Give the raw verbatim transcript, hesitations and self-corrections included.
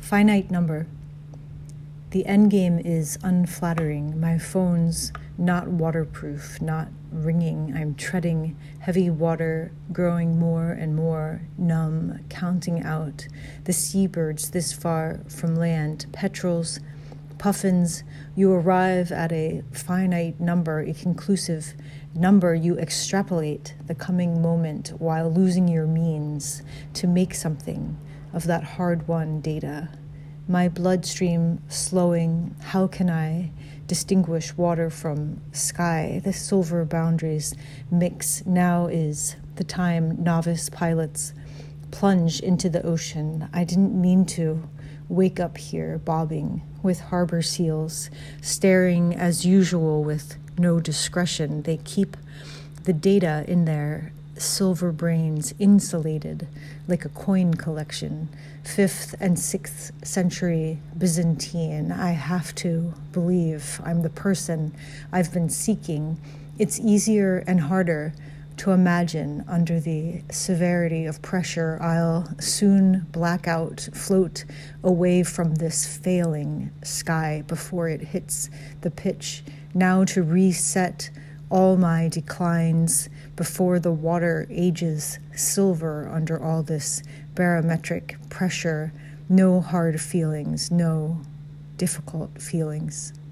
Finite number. The endgame is unflattering. My phone's not waterproof, not ringing. I'm treading heavy water, growing more and more numb, counting out the seabirds this far from land. Petrels, puffins, you arrive at a finite number, a conclusive number. You extrapolate the coming moment while losing your means to make something of that hard-won data. My bloodstream slowing, how can I distinguish water from sky? The silver boundaries mix. Now is the time novice pilots plunge into the ocean. I didn't mean to wake up here bobbing with harbor seals, staring as usual with no discretion. They keep the data in their silver brains insulated like a coin collection, fifth and sixth century Byzantine. I have to believe I'm the person I've been seeking. It's easier and harder to imagine under the severity of pressure. I'll soon black out, float away from this failing sky before it hits the pitch. Now to reset all my declines before the water ages silver under all this barometric pressure. No hard feelings, no difficult feelings.